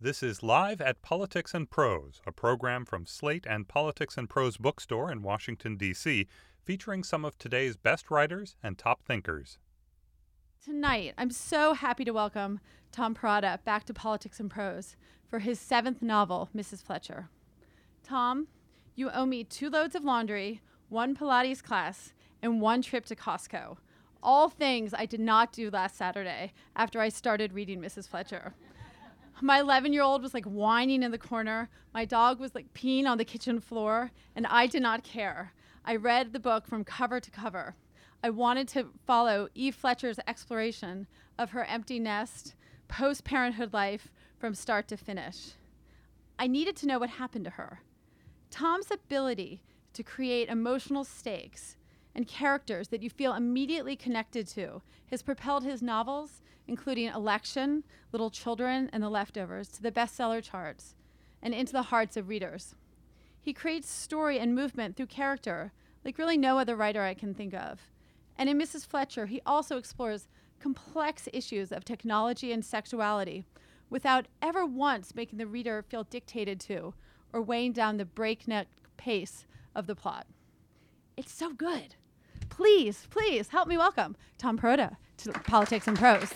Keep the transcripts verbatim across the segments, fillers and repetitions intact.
This is Live at Politics and Prose, a program from Slate and Politics and Prose bookstore in Washington, D C, featuring some of today's best writers and top thinkers. Tonight, I'm so happy to welcome Tom Perrotta back to Politics and Prose for his seventh novel, Missus Fletcher. Tom, you owe me two loads of laundry, one Pilates class, and one trip to Costco. All things I did not do last Saturday after I started reading Missus Fletcher. My eleven-year-old was like whining in the corner. My dog was like peeing on the kitchen floor, and I did not care. I read the book from cover to cover. I wanted to follow Eve Fletcher's exploration of her empty nest, post-parenthood life from start to finish. I needed to know what happened to her. Tom's ability to create emotional stakes and characters that you feel immediately connected to has propelled his novels, including Election, Little Children, and The Leftovers, to the bestseller charts and into the hearts of readers. He creates story and movement through character like really no other writer I can think of. And in Missus Fletcher, he also explores complex issues of technology and sexuality without ever once making the reader feel dictated to or weighing down the breakneck pace of the plot. It's so good. Please, please help me welcome Tom Perrotta to Politics and Prose.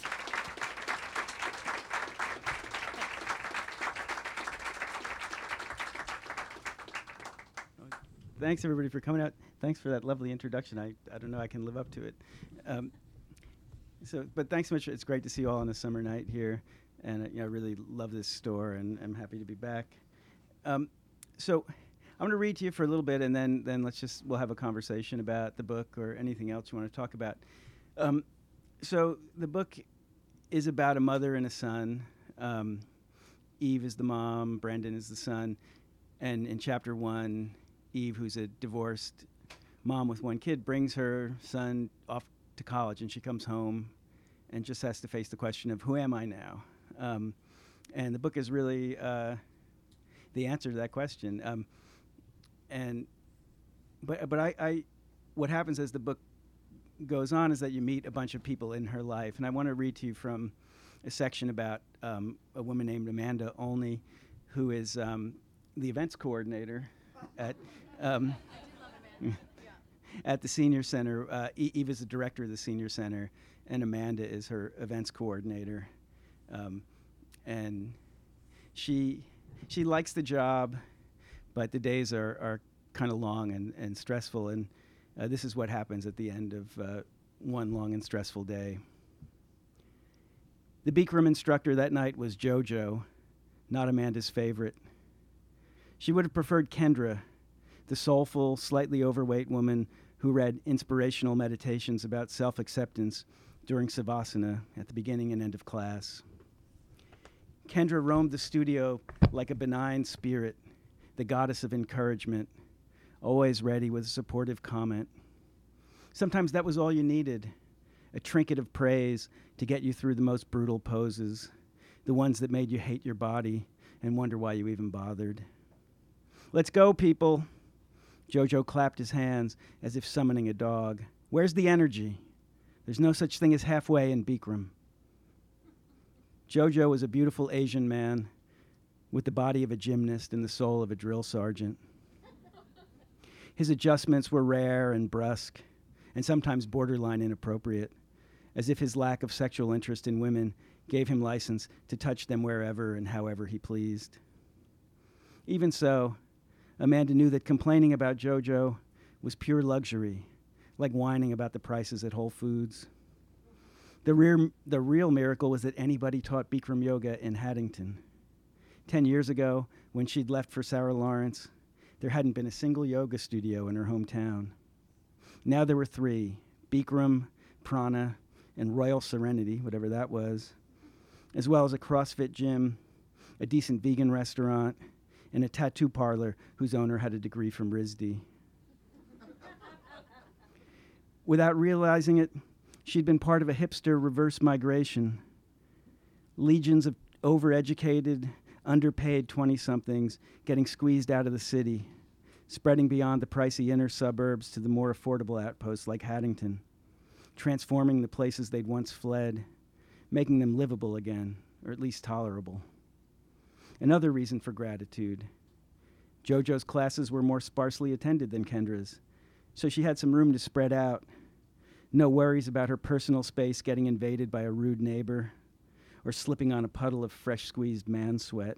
Thanks, everybody, for coming out. Thanks for that lovely introduction. I, I don't know I can live up to it. Um, so, but thanks so much. It's great to see you all on a summer night here. And uh, you know, I really love this store, and I'm happy to be back. Um, so I'm going to read to you for a little bit, and then, then let's just, we'll have a conversation about the book or anything else you want to talk about. Um, so the book is about a mother and a son. Um, Eve is the mom, Brendan is the son. And in chapter one, Eve, who's a divorced mom with one kid, brings her son off to college, and she comes home and just has to face the question of, who am I now? Um, and the book is really uh, the answer to that question. Um, and but but I, I what happens as the book goes on is that you meet a bunch of people in her life, and I want to read to you from a section about um, a woman named Amanda Olney, who is um, the events coordinator at um, at the Senior Center. Uh, e- Eve is the director of the Senior Center, and Amanda is her events coordinator. Um, and she she likes the job, but the days are, are kind of long and, and stressful, and uh, this is what happens at the end of uh, one long and stressful day. The Bikram instructor that night was JoJo, not Amanda's favorite. She would have preferred Kendra, the soulful, slightly overweight woman who read inspirational meditations about self-acceptance during Savasana at the beginning and end of class. Kendra roamed the studio like a benign spirit, the goddess of encouragement, always ready with a supportive comment. Sometimes that was all you needed, a trinket of praise to get you through the most brutal poses, the ones that made you hate your body and wonder why you even bothered. Let's go, people. JoJo clapped his hands as if summoning a dog. Where's the energy? There's no such thing as halfway in Bikram. JoJo was a beautiful Asian man with the body of a gymnast and the soul of a drill sergeant. His adjustments were rare and brusque, and sometimes borderline inappropriate, as if his lack of sexual interest in women gave him license to touch them wherever and however he pleased. Even so, Amanda knew that complaining about JoJo was pure luxury, like whining about the prices at Whole Foods. The, rear, the real miracle was that anybody taught Bikram yoga in Haddington. Ten years ago, when she'd left for Sarah Lawrence, there hadn't been a single yoga studio in her hometown. Now there were three, Bikram, Prana, and Royal Serenity, whatever that was, as well as a CrossFit gym, a decent vegan restaurant, and a tattoo parlor whose owner had a degree from R I S D. Without realizing it, she'd been part of a hipster reverse migration. Legions of overeducated, underpaid twenty-somethings getting squeezed out of the city, spreading beyond the pricey inner suburbs to the more affordable outposts like Haddington, transforming the places they'd once fled, making them livable again, or at least tolerable. Another reason for gratitude. JoJo's classes were more sparsely attended than Kendra's, so she had some room to spread out. No worries about her personal space getting invaded by a rude neighbor or slipping on a puddle of fresh-squeezed man sweat.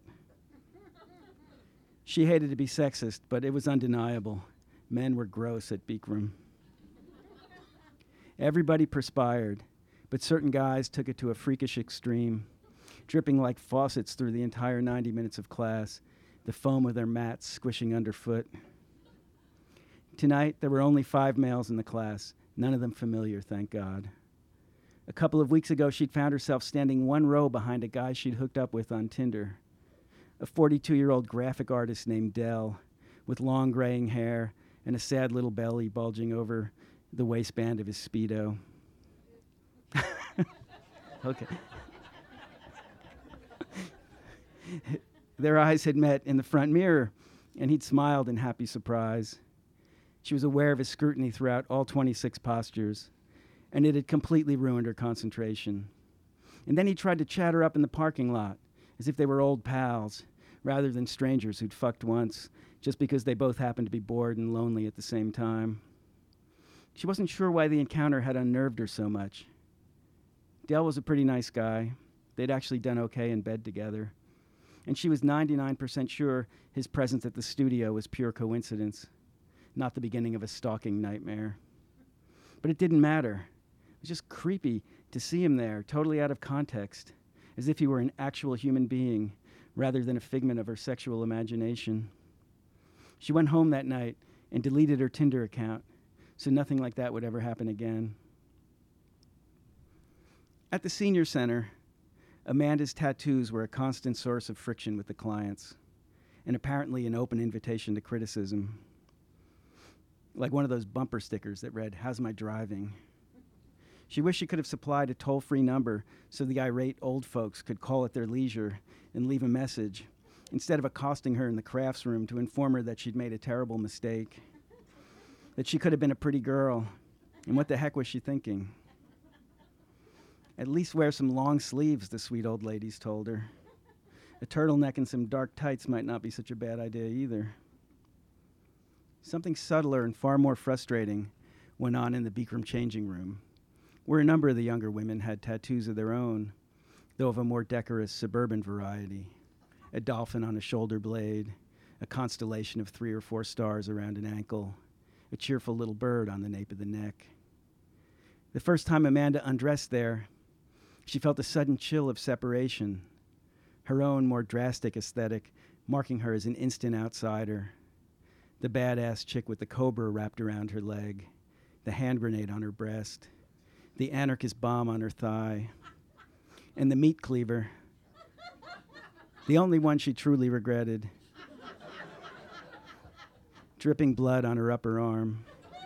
She hated to be sexist, but it was undeniable. Men were gross at Bikram. Everybody perspired, but certain guys took it to a freakish extreme, dripping like faucets through the entire ninety minutes of class, the foam of their mats squishing underfoot. Tonight, there were only five males in the class, none of them familiar, thank God. A couple of weeks ago, she'd found herself standing one row behind a guy she'd hooked up with on Tinder, a forty-two-year-old graphic artist named Dell, with long graying hair and a sad little belly bulging over the waistband of his Speedo. Okay. Their eyes had met in the front mirror, and he'd smiled in happy surprise. She was aware of his scrutiny throughout all twenty-six postures, and it had completely ruined her concentration. And then he tried to chat her up in the parking lot, as if they were old pals, rather than strangers who'd fucked once, just because they both happened to be bored and lonely at the same time. She wasn't sure why the encounter had unnerved her so much. Dell was a pretty nice guy. They'd actually done okay in bed together. And she was ninety-nine percent sure his presence at the studio was pure coincidence, not the beginning of a stalking nightmare. But it didn't matter. It was just creepy to see him there, totally out of context, as if he were an actual human being rather than a figment of her sexual imagination. She went home that night and deleted her Tinder account, so nothing like that would ever happen again. At the senior center, Amanda's tattoos were a constant source of friction with the clients, and apparently an open invitation to criticism. Like one of those bumper stickers that read, "How's my driving?" She wished she could have supplied a toll-free number so the irate old folks could call at their leisure and leave a message, instead of accosting her in the crafts room to inform her that she'd made a terrible mistake, that she could have been a pretty girl, and what the heck was she thinking? At least wear some long sleeves, the sweet old ladies told her. A turtleneck and some dark tights might not be such a bad idea either. Something subtler and far more frustrating went on in the Bikram changing room, where a number of the younger women had tattoos of their own, though of a more decorous suburban variety. A dolphin on a shoulder blade, a constellation of three or four stars around an ankle, a cheerful little bird on the nape of the neck. The first time Amanda undressed there, she felt a sudden chill of separation, her own more drastic aesthetic marking her as an instant outsider. The badass chick with the cobra wrapped around her leg, the hand grenade on her breast, the anarchist bomb on her thigh, and the meat cleaver, the only one she truly regretted, dripping blood on her upper arm.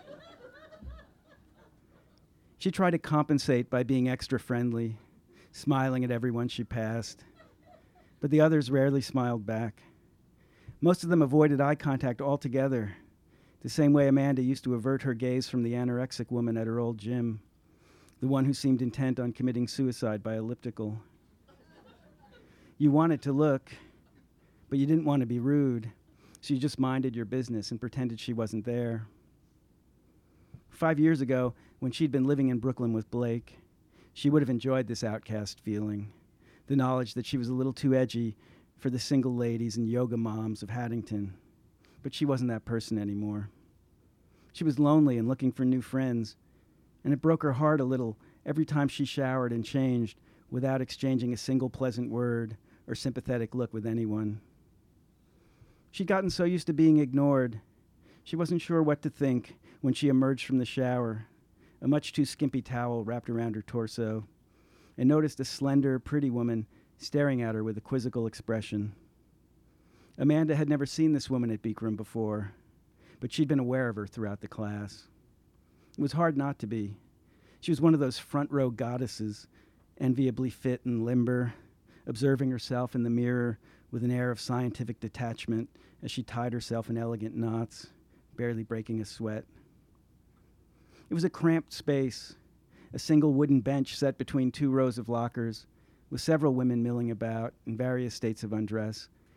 She tried to compensate by being extra friendly, smiling at everyone she passed, but the others rarely smiled back. Most of them avoided eye contact altogether, the same way Amanda used to avert her gaze from the anorexic woman at her old gym, the one who seemed intent on committing suicide by elliptical. You wanted to look, but you didn't want to be rude, so you just minded your business and pretended she wasn't there. Five years ago, when she'd been living in Brooklyn with Blake, she would have enjoyed this outcast feeling, the knowledge that she was a little too edgy for the single ladies and yoga moms of Haddington. But she wasn't that person anymore. She was lonely and looking for new friends, and it broke her heart a little every time she showered and changed without exchanging a single pleasant word or sympathetic look with anyone. She'd gotten so used to being ignored, she wasn't sure what to think when she emerged from the shower, a much too skimpy towel wrapped around her torso, and noticed a slender, pretty woman staring at her with a quizzical expression. Amanda had never seen this woman at Bikram before, but she'd been aware of her throughout the class. It was hard not to be. She was one of those front-row goddesses, enviably fit and limber, observing herself in the mirror with an air of scientific detachment as she tied herself in elegant knots, barely breaking a sweat. It was a cramped space, a single wooden bench set between two rows of lockers, with several women milling about in various states of undress,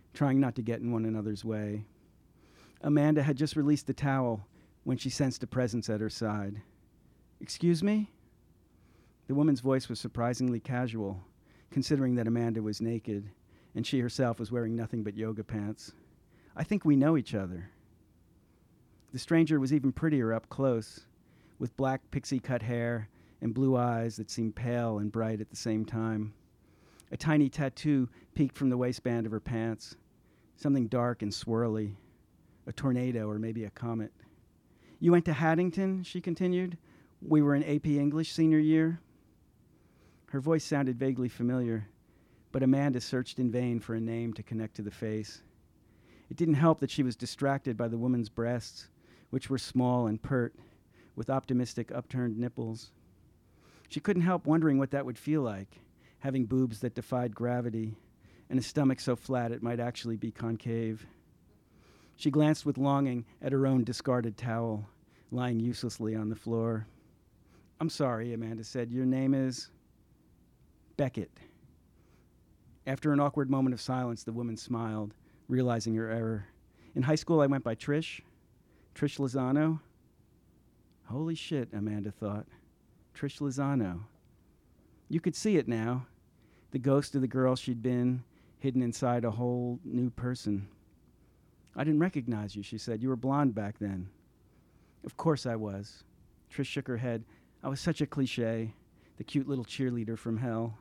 trying not to get in one another's way. Amanda had just released the towel when she sensed a presence at her side. "Excuse me?" The woman's voice was surprisingly casual, considering that Amanda was naked and she herself was wearing nothing but yoga pants. "I think we know each other." The stranger was even prettier up close, with black pixie-cut hair and blue eyes that seemed pale and bright at the same time. A tiny tattoo peeked from the waistband of her pants, something dark and swirly, a tornado or maybe a comet. "You went to Haddington," she continued. "We were in A P English senior year." Her voice sounded vaguely familiar, but Amanda searched in vain for a name to connect to the face. It didn't help that she was distracted by the woman's breasts, which were small and pert, with optimistic upturned nipples. She couldn't help wondering what that would feel like, having boobs that defied gravity, and a stomach so flat it might actually be concave. She glanced with longing at her own discarded towel, lying uselessly on the floor. "I'm sorry," Amanda said. "Your name is?" "Beckett." After an awkward moment of silence, the woman smiled, realizing her error. "In high school, I went by Trish. Trish Lozano." Holy shit, Amanda thought. Trish Lozano. You could see it now, the ghost of the girl she'd been, hidden inside a whole new person. "I didn't recognize you," she said. "You were blonde back then." "Of course I was." Trish shook her head. "I was such a cliche, the cute little cheerleader from hell."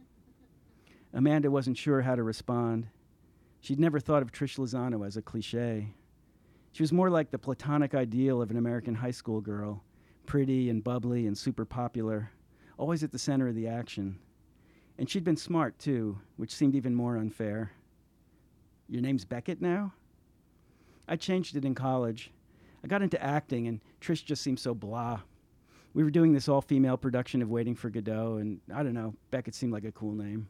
Amanda wasn't sure how to respond. She'd never thought of Trish Lozano as a cliche. She was more like the platonic ideal of an American high school girl, pretty and bubbly and super popular, always at the center of the action. And she'd been smart, too, which seemed even more unfair. "Your name's Beckett now?" "I changed it in college. I got into acting, and Trish just seemed so blah. We were doing this all-female production of Waiting for Godot, and I don't know, Beckett seemed like a cool name."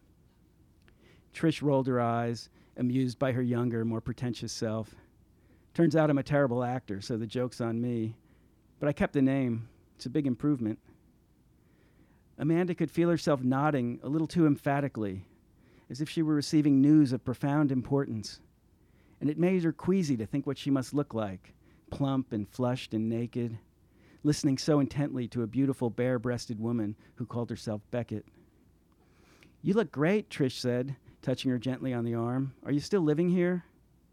Trish rolled her eyes, amused by her younger, more pretentious self. "Turns out I'm a terrible actor, so the joke's on me. But I kept the name. It's a big improvement." Amanda could feel herself nodding a little too emphatically, as if she were receiving news of profound importance. And it made her queasy to think what she must look like, plump and flushed and naked, listening so intently to a beautiful bare-breasted woman who called herself Beckett. "You look great," Trish said, touching her gently on the arm. "Are you still living here?"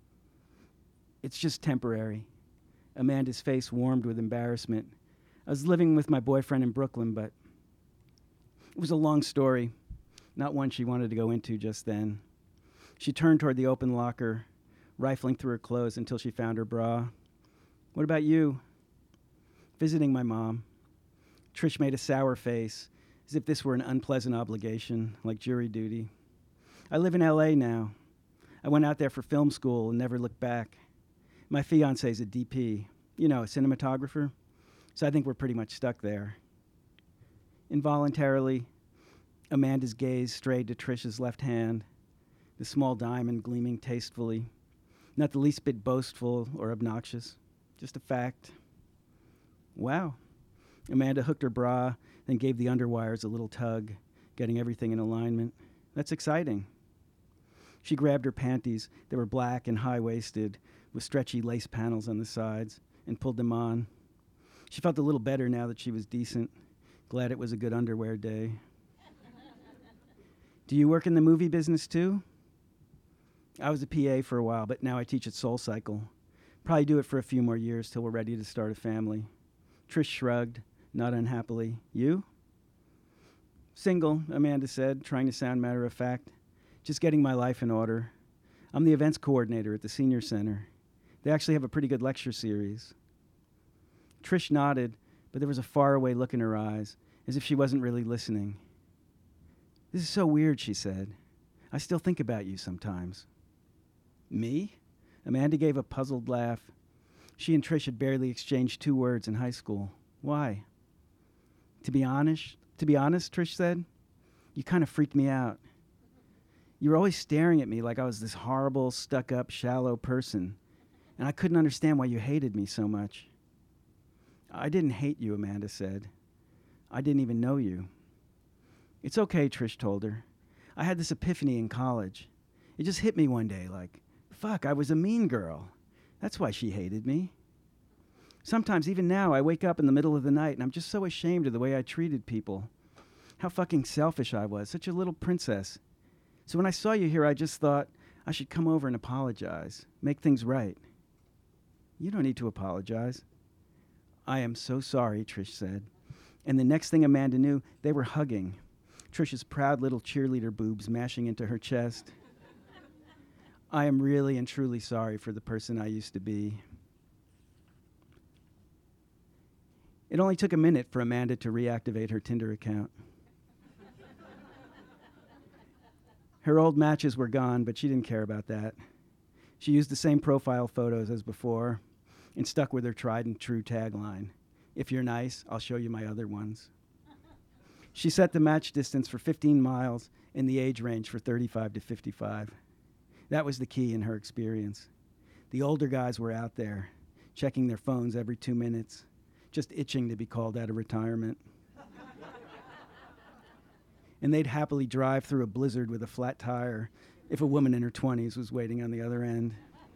"It's just temporary." Amanda's face warmed with embarrassment. "I was living with my boyfriend in Brooklyn, but..." It was a long story, not one she wanted to go into just then. She turned toward the open locker, rifling through her clothes until she found her bra. "What about you?" "Visiting my mom." Trish made a sour face, as if this were an unpleasant obligation, like jury duty. "I live in L A now. I went out there for film school and never looked back. My fiance's a D P, you know, a cinematographer, so I think we're pretty much stuck there." Involuntarily, Amanda's gaze strayed to Trish's left hand, the small diamond gleaming tastefully, not the least bit boastful or obnoxious, just a fact. "Wow." Amanda hooked her bra, then gave the underwires a little tug, getting everything in alignment. "That's exciting." She grabbed her panties. They were black and high-waisted, with stretchy lace panels on the sides, and pulled them on. She felt a little better now that she was decent. Glad it was a good underwear day. "Do you work in the movie business, too?" "I was a P A for a while, but now I teach at SoulCycle. Probably do it for a few more years till we're ready to start a family." Trish shrugged, not unhappily. "You?" "Single," Amanda said, trying to sound matter-of-fact. "Just getting my life in order. I'm the events coordinator at the Senior Center. They actually have a pretty good lecture series." Trish nodded, but there was a faraway look in her eyes, as if she wasn't really listening. "This is so weird," she said. "I still think about you sometimes." "Me?" Amanda gave a puzzled laugh. She and Trish had barely exchanged two words in high school. "Why?" To be honest, to be honest, Trish said, "you kind of freaked me out. You were always staring at me like I was this horrible, stuck-up, shallow person, and I couldn't understand why you hated me so much." "I didn't hate you," Amanda said. "I didn't even know you." "It's okay," Trish told her. "I had this epiphany in college. It just hit me one day, like, Fuck, I was a mean girl. That's why she hated me. Sometimes, even now, I wake up in the middle of the night and I'm just so ashamed of the way I treated people. How fucking selfish I was, such a little princess. So when I saw you here, I just thought I should come over and apologize, make things right. You don't need to apologize. I am so sorry, Trish said. And the next thing Amanda knew, they were hugging, Trish's proud little cheerleader boobs mashing into her chest. I am really and truly sorry for the person I used to be. It only took a minute for Amanda to reactivate her Tinder account. Her old matches were gone, but she didn't care about that. She used the same profile photos as before and stuck with her tried and true tagline, "If you're nice, I'll show you my other ones." She set the match distance for fifteen miles and the age range for thirty-five to fifty-five. That was the key in her experience. The older guys were out there, checking their phones every two minutes, just itching to be called out of retirement. And they'd happily drive through a blizzard with a flat tire if a woman in her twenties was waiting on the other end.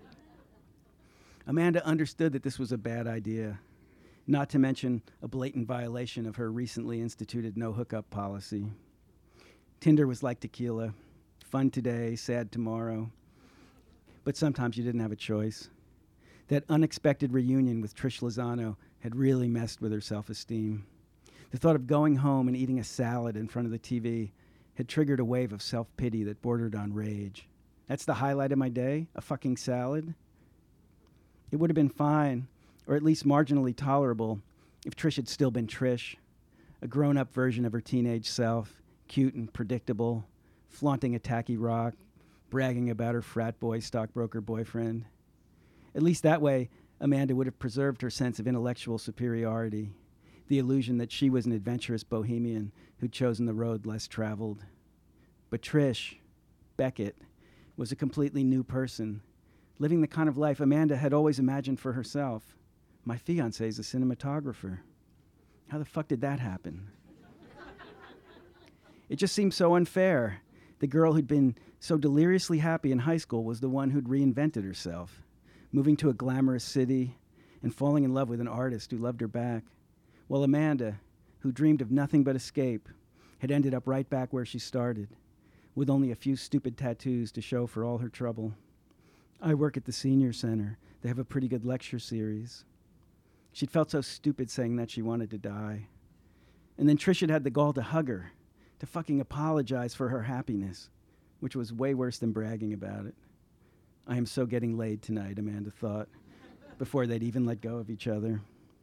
Amanda understood that this was a bad idea, not to mention a blatant violation of her recently instituted no-hookup policy. Tinder was like tequila, fun today, sad tomorrow. But sometimes you didn't have a choice. That unexpected reunion with Trish Lozano had really messed with her self-esteem. The thought of going home and eating a salad in front of the T V had triggered a wave of self-pity that bordered on rage. That's the highlight of my day? A fucking salad? It would have been fine, or at least marginally tolerable, if Trish had still been Trish, a grown-up version of her teenage self, cute and predictable, flaunting a tacky rock, bragging about her frat boy stockbroker boyfriend. At least that way, Amanda would have preserved her sense of intellectual superiority, the illusion that she was an adventurous bohemian who'd chosen the road less traveled. But Trish, Beckett, was a completely new person, living the kind of life Amanda had always imagined for herself. My fiancé's a cinematographer. How the fuck did that happen? It just seemed so unfair. The girl who'd been so deliriously happy in high school was the one who'd reinvented herself, moving to a glamorous city and falling in love with an artist who loved her back. While Amanda, who dreamed of nothing but escape, had ended up right back where she started, with only a few stupid tattoos to show for all her trouble. I work at the senior center. They have a pretty good lecture series. She'd felt so stupid saying that she wanted to die. And then Trish had had the gall to hug her, to fucking apologize for her happiness, which was way worse than bragging about it. I am so getting laid tonight, Amanda thought, before they'd even let go of each other.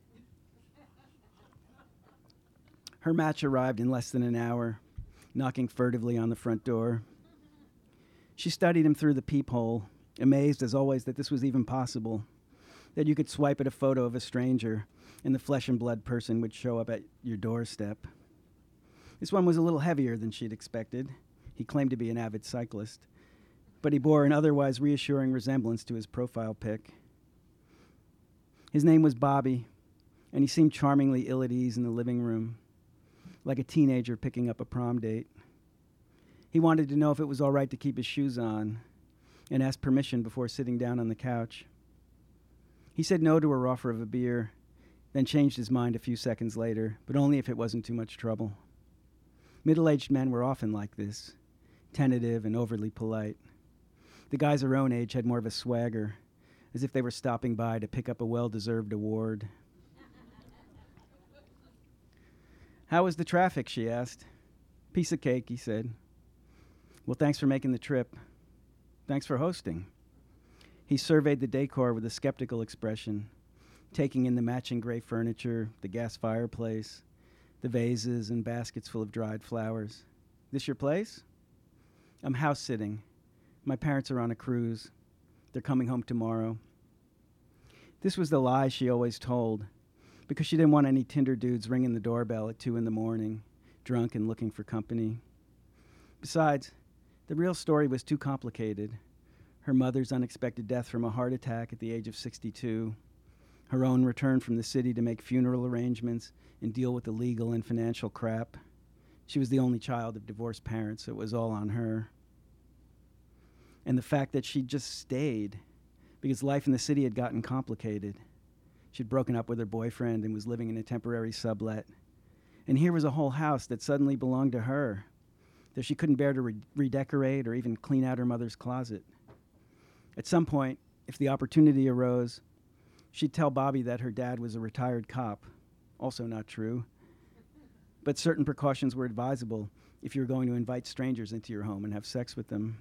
Her match arrived in less than an hour, knocking furtively on the front door. She studied him through the peephole, amazed as always that this was even possible, that you could swipe at a photo of a stranger and the flesh and blood person would show up at your doorstep. This one was a little heavier than she'd expected. He claimed to be an avid cyclist, but he bore an otherwise reassuring resemblance to his profile pic. His name was Bobby, and he seemed charmingly ill at ease in the living room, like a teenager picking up a prom date. He wanted to know if it was all right to keep his shoes on, and asked permission before sitting down on the couch. He said no to her offer of a beer, then changed his mind a few seconds later, but only if it wasn't too much trouble. Middle-aged men were often like this, tentative and overly polite. The guys her own age had more of a swagger, as if they were stopping by to pick up a well-deserved award. How was the traffic, she asked. Piece of cake, he said. Well, thanks for making the trip. Thanks for hosting. He surveyed the decor with a skeptical expression, taking in the matching gray furniture, the gas fireplace, the vases and baskets full of dried flowers. This your place? I'm house sitting. My parents are on a cruise. They're coming home tomorrow. This was the lie she always told, because she didn't want any Tinder dudes ringing the doorbell at two in the morning, drunk and looking for company. Besides, the real story was too complicated. Her mother's unexpected death from a heart attack at the age of sixty-two, her own return from the city to make funeral arrangements and deal with the legal and financial crap. She was the only child of divorced parents, so it was all on her. and the fact that she just stayed because life in the city had gotten complicated. She'd broken up with her boyfriend and was living in a temporary sublet. And here was a whole house that suddenly belonged to her, though she couldn't bear to re- redecorate or even clean out her mother's closet. At some point, if the opportunity arose, she'd tell Bobby that her dad was a retired cop. Also not true. But certain precautions were advisable if you were going to invite strangers into your home and have sex with them.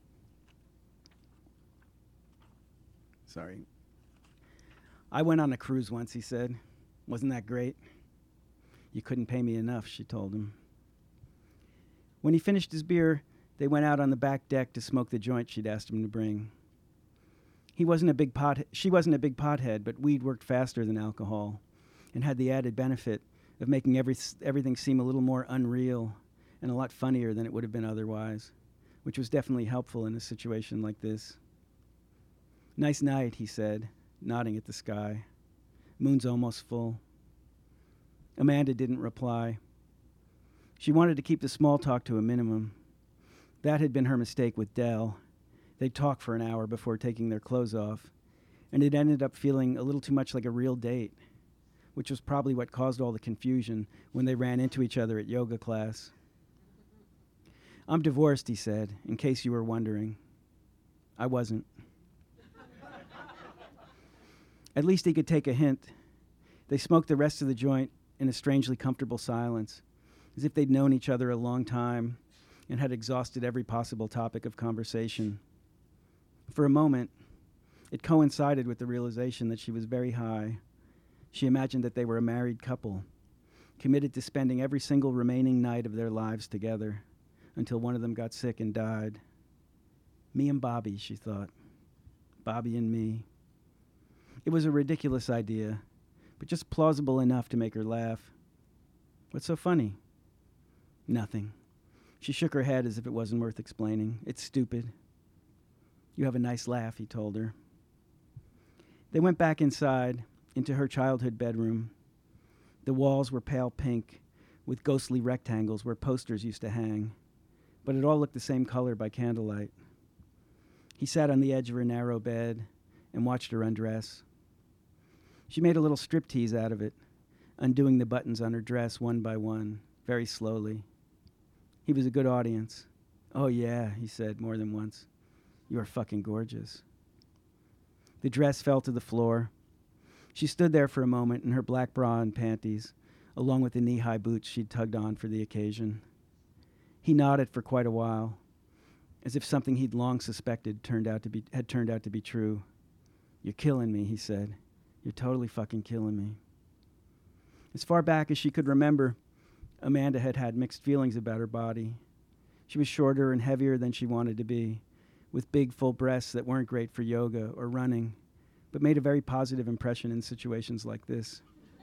Sorry. I went on a cruise once, he said. Wasn't that great? You couldn't pay me enough, she told him. When he finished his beer, they went out on the back deck to smoke the joint she'd asked him to bring. He wasn't a big pot. She wasn't a big pothead, but weed worked faster than alcohol and had the added benefit of making every, everything seem a little more unreal and a lot funnier than it would have been otherwise, which was definitely helpful in a situation like this. Nice night, he said, nodding at the sky. Moon's almost full. Amanda didn't reply. She wanted to keep the small talk to a minimum. That had been her mistake with Dell. They'd talk for an hour before taking their clothes off, and it ended up feeling a little too much like a real date, which was probably what caused all the confusion when they ran into each other at yoga class. I'm divorced, he said, in case you were wondering. I wasn't. At least he could take a hint. They smoked the rest of the joint in a strangely comfortable silence, as if they'd known each other a long time and had exhausted every possible topic of conversation. For a moment, it coincided with the realization that she was very high. She imagined that they were a married couple, committed to spending every single remaining night of their lives together until one of them got sick and died. Me and Bobby, she thought. Bobby and me. It was a ridiculous idea, but just plausible enough to make her laugh. What's so funny? Nothing. She shook her head as if it wasn't worth explaining. It's stupid. You have a nice laugh, he told her. They went back inside, into her childhood bedroom. The walls were pale pink, with ghostly rectangles where posters used to hang, but it all looked the same color by candlelight. He sat on the edge of her narrow bed and watched her undress. She made a little striptease out of it, undoing the buttons on her dress one by one, very slowly. He was a good audience. Oh yeah, he said more than once. You are fucking gorgeous. The dress fell to the floor. She stood there for a moment in her black bra and panties, along with the knee-high boots she'd tugged on for the occasion. He nodded for quite a while, as if something he'd long suspected turned out to be had turned out to be true. You're killing me, he said. You're totally fucking killing me. As far back as she could remember, Amanda had had mixed feelings about her body. She was shorter and heavier than she wanted to be, with big, full breasts that weren't great for yoga or running, but made a very positive impression in situations like this.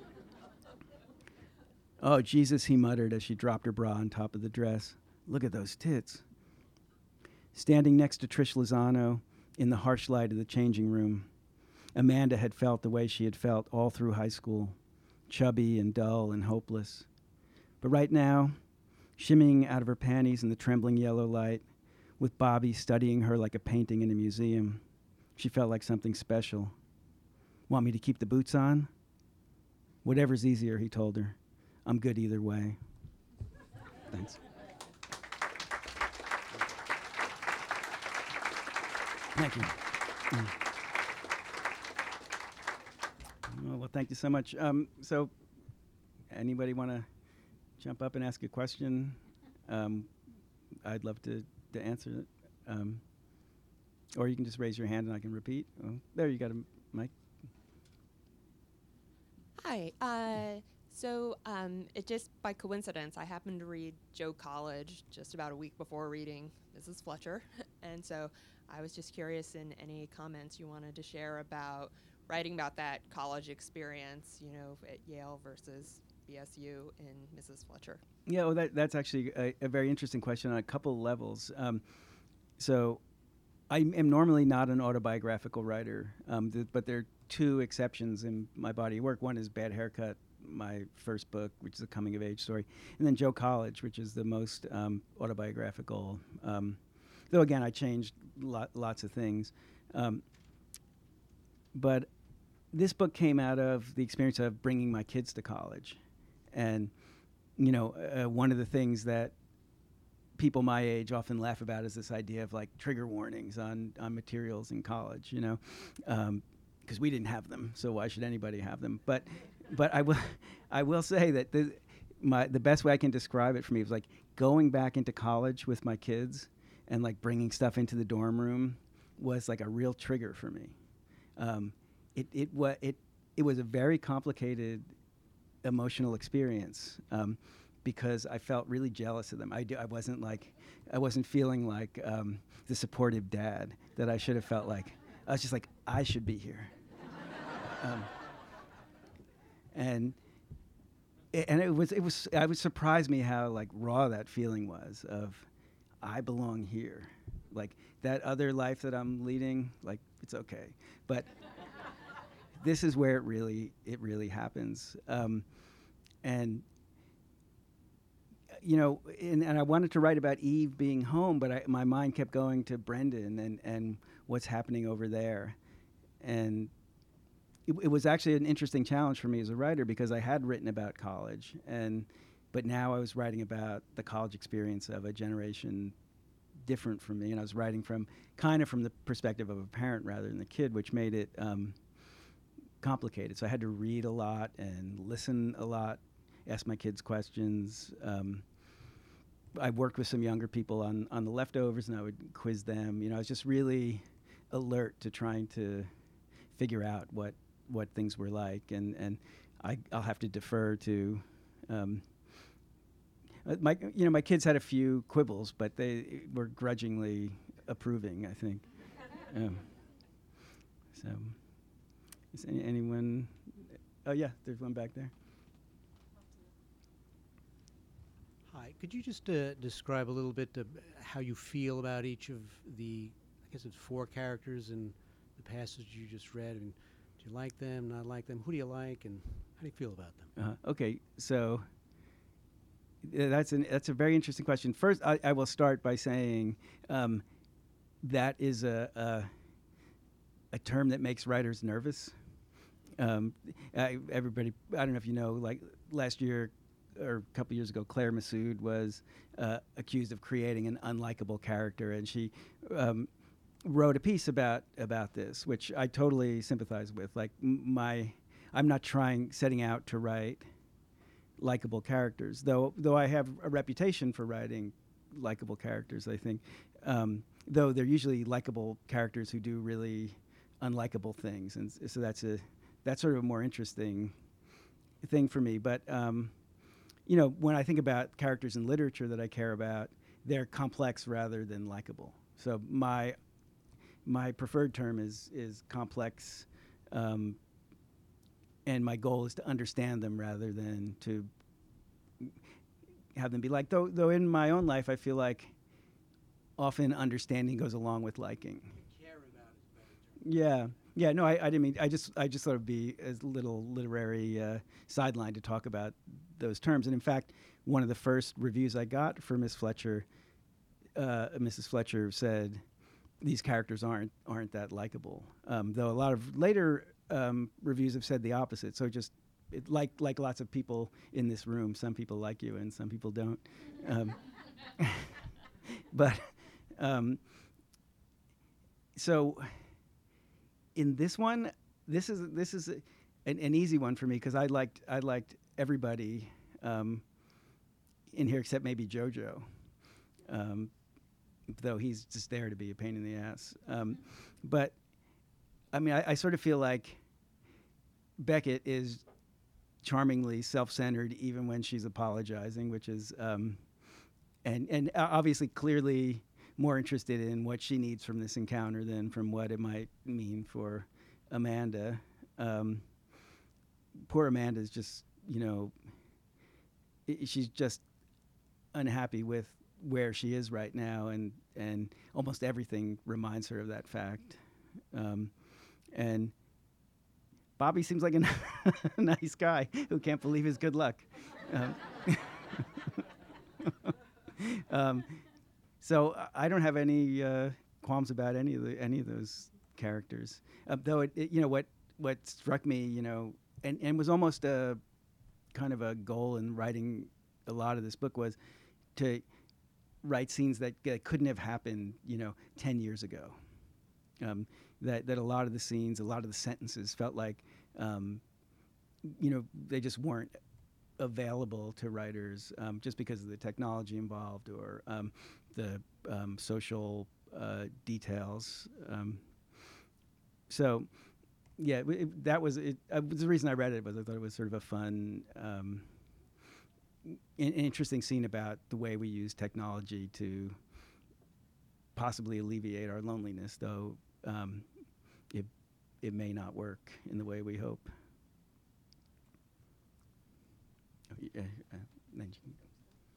Oh, Jesus, he muttered as she dropped her bra on top of the dress. Look at those tits. Standing next to Trish Lozano in the harsh light of the changing room, Amanda had felt the way she had felt all through high school, chubby and dull and hopeless. But right now, shimmying out of her panties in the trembling yellow light, with Bobby studying her like a painting in a museum, she felt like something special. Want me to keep the boots on? Whatever's easier, he told her. I'm good either way. Thanks. Thank you. Mm. Well, well, thank you so much. Um, so, anybody want to jump up and ask a question? Um, I'd love to, to answer it. Um, or you can just raise your hand and I can repeat. Oh, there, you got a mic. Hi. Uh, so, um, it just by coincidence, I happened to read Joe College just about a week before reading Missus Fletcher. And so I was just curious in any comments you wanted to share about writing about that college experience, you know, at Yale versus B S U in Missus Fletcher. Yeah, well, that, that's actually a, a very interesting question on a couple levels. Um, so I am normally not an autobiographical writer, um, th- but there are two exceptions in my body of work. One is Bad Haircut, my first book, which is a coming-of-age story, and then Joe College, which is the most um, autobiographical. Um, though again, I changed lot, lots of things. Um, but this book came out of the experience of bringing my kids to college. And, you know, uh, one of the things that people my age often laugh about is this idea of like trigger warnings on, on materials in college, you know, because um, we didn't have them, so why should anybody have them? But, but I will, I will say that the, my the best way I can describe it for me was like going back into college with my kids and like bringing stuff into the dorm room was like a real trigger for me. Um, it it was it it was a very complicated emotional experience. Um, because I felt really jealous of them. I, do, I wasn't like, I wasn't feeling like um, the supportive dad that I should have felt like. I was just like, I should be here. um, and and it was, it was, it would surprise me how like raw that feeling was of, I belong here. Like that other life that I'm leading, like it's okay. But this is where it really, it really happens. Um, and You know, and, and I wanted to write about Eve being home, but I, my mind kept going to Brendan and, and what's happening over there. And it, it was actually an interesting challenge for me as a writer because I had written about college, and but now I was writing about the college experience of a generation different from me, and I was writing from kind of from the perspective of a parent rather than the kid, which made it um, complicated. So I had to read a lot and listen a lot, ask my kids questions. Um, I worked with some younger people on, on the leftovers, and I would quiz them. You know, I was just really alert to trying to figure out what, what things were like, and, and I, I'll have to defer to um, my you know my kids had a few quibbles, but they were grudgingly approving, I think. um, so, is any, anyone? Oh yeah, there's one back there. Hi, could you just uh, describe a little bit uh, how you feel about each of the, I guess it's four characters in the passage you just read? I mean, do you like them, not like them? Who do you like, and how do you feel about them? Uh, okay, so uh, that's an that's a very interesting question. First, I, I will start by saying um, that is a, a a term that makes writers nervous. Um, I, everybody, I don't know if you know, like last year or a couple years ago, Claire Massoud was uh, accused of creating an unlikable character, and she um, wrote a piece about about this, which I totally sympathize with. Like m- my, I'm not trying, setting out to write likable characters, though. Though I have a reputation for writing likable characters, I think. Um, though they're usually likable characters who do really unlikable things, and s- so that's a that's sort of a more interesting thing for me. But um, you know, when I think about characters in literature that I care about, they're complex rather than likable. So my my preferred term is is complex, um, and my goal is to understand them rather than to have them be like. Though though in my own life, I feel like often understanding goes along with liking. Care about is better term. Yeah. Yeah, no, I, I didn't mean, I just I just thought it would be a little literary uh, sideline to talk about those terms. And in fact, one of the first reviews I got for Miss Fletcher, uh, Missus Fletcher said, these characters aren't aren't that likable. Um, though a lot of later um, reviews have said the opposite. So just, it, like like lots of people in this room, some people like you and some people don't. Um, but, um, so... In this one, this is this is a, an, an easy one for me because I liked I liked everybody um, in here except maybe JoJo, um, though he's just there to be a pain in the ass. Um, but I mean, I, I sort of feel like Beckett is charmingly self-centered even when she's apologizing, which is um, and and obviously clearly more interested in what she needs from this encounter than from what it might mean for Amanda. Um, poor Amanda is just, you know, I- she's just unhappy with where she is right now, and, and almost everything reminds her of that fact. Um, and Bobby seems like a nice guy who can't believe his good luck. Um, um, so I don't have any uh, qualms about any of the any of those characters. Uh, though it, it, you know, what what struck me, you know, and and was almost a kind of a goal in writing a lot of this book was to write scenes that, that couldn't have happened, you know, ten years ago. Um, that that a lot of the scenes, a lot of the sentences felt like, um, you know, they just weren't available to writers um, just because of the technology involved or um, the um, social uh, details. Um, so, yeah, it, that was it. Uh, the reason I read it was I thought it was sort of a fun, um, an interesting scene about the way we use technology to possibly alleviate our loneliness, though um, it it may not work in the way we hope. Oh, yeah, uh, then you can go.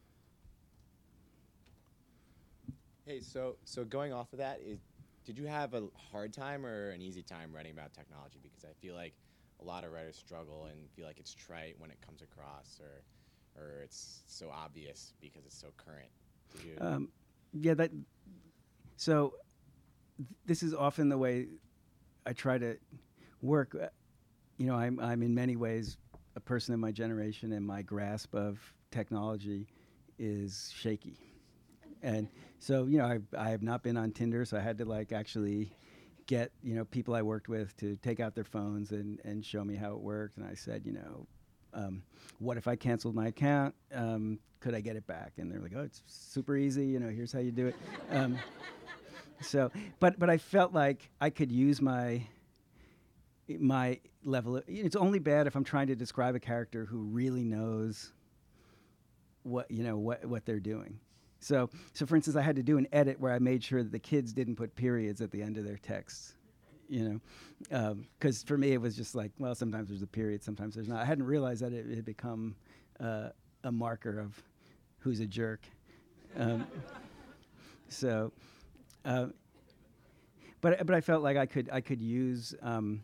Hey, so so going off of that, is, did you have a hard time or an easy time writing about technology? Because I feel like a lot of writers struggle and feel like it's trite when it comes across, or or it's so obvious because it's so current. Did you Um, yeah, that. So, th- this is often the way I try to work. Uh, you know, I'm I'm in many ways a person of my generation, and my grasp of technology is shaky. And so, you know, I I have not been on Tinder, so I had to like actually get, you know, people I worked with to take out their phones and, and show me how it worked. And I said, you know, um, what if I canceled my account? Um, could I get it back? And they're like, oh, it's super easy. You know, here's how you do it. Um, so, but but I felt like I could use my my level of, it's only bad if I'm trying to describe a character who really knows what, you know, what what they're doing. So, so for instance, I had to do an edit where I made sure that the kids didn't put periods at the end of their texts, you know, because um, for me it was just like, well, sometimes there's a period, sometimes there's not. I hadn't realized that it had become uh, a marker of who's a jerk. Um, so, uh, but but I felt like I could I could use um,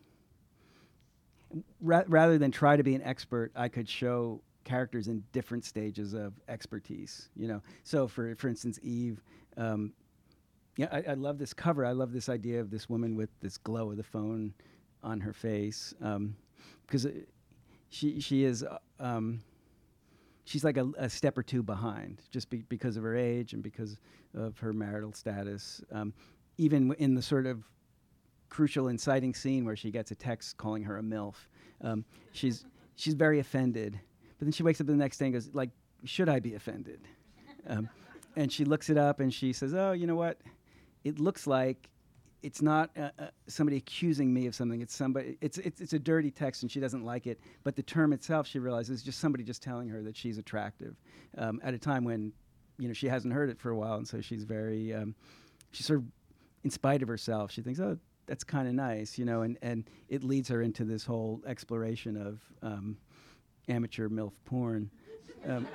ra- rather than try to be an expert, I could show characters in different stages of expertise, you know. So for for instance, Eve, um, yeah, I, I love this cover. I love this idea of this woman with this glow of the phone on her face, because um, she she is uh, um, she's like a, a step or two behind, just be, because of her age and because of her marital status. Um, even w- in the sort of crucial, inciting scene where she gets a text calling her a MILF, um, she's she's very offended. But then she wakes up the next day and goes, like, should I be offended? Um, and she looks it up and she says, oh, you know what? It looks like it's not uh, uh, somebody accusing me of something. It's somebody. It's, it's it's a dirty text and she doesn't like it. But the term itself, she realizes, is just somebody just telling her that she's attractive um, at a time when, you know, she hasn't heard it for a while. And so she's very, um, she's sort of in spite of herself. She thinks, oh, that's kind of nice, you know, and, and it leads her into this whole exploration of um, amateur MILF porn. Um,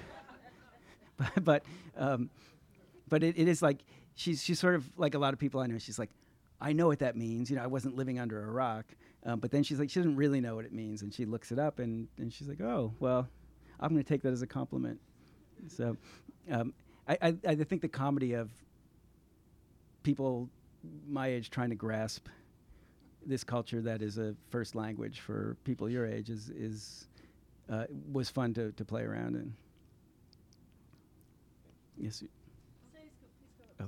but but, um, but it, it is like, she's she's sort of like a lot of people I know. She's like, I know what that means. You know, I wasn't living under a rock. Um, but then she's like, she doesn't really know what it means. And she looks it up and, and she's like, oh, well, I'm going to take that as a compliment. So um, I, I, I think the comedy of people my age trying to grasp this culture that is a first language for people your age is is uh, was fun to, to play around in. Yes. Oh.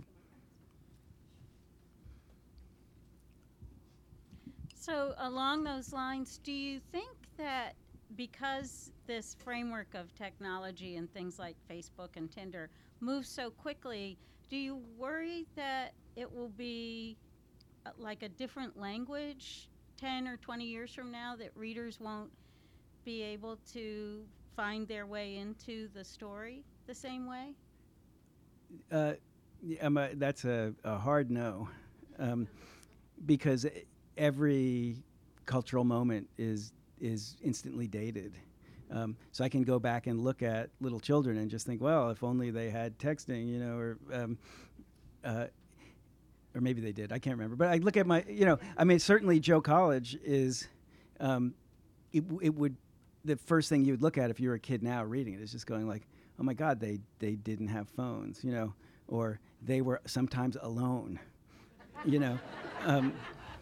So along those lines, do you think that because this framework of technology and things like Facebook and Tinder moves so quickly, do you worry that it will be uh, like a different language ten or twenty years from now, that readers won't be able to find their way into the story the same way? Uh, yeah, um, uh, that's a, a hard no, um, because every cultural moment is is instantly dated. Um, so I can go back and look at little children and just think, well, if only they had texting, you know, or um, uh, or maybe they did. I can't remember. But I look at my, you know, I mean, certainly Joe College is, um, it, it would, the first thing you would look at if you were a kid now reading it is just going like, oh my God, they, they didn't have phones, you know, or they were sometimes alone, you know, um,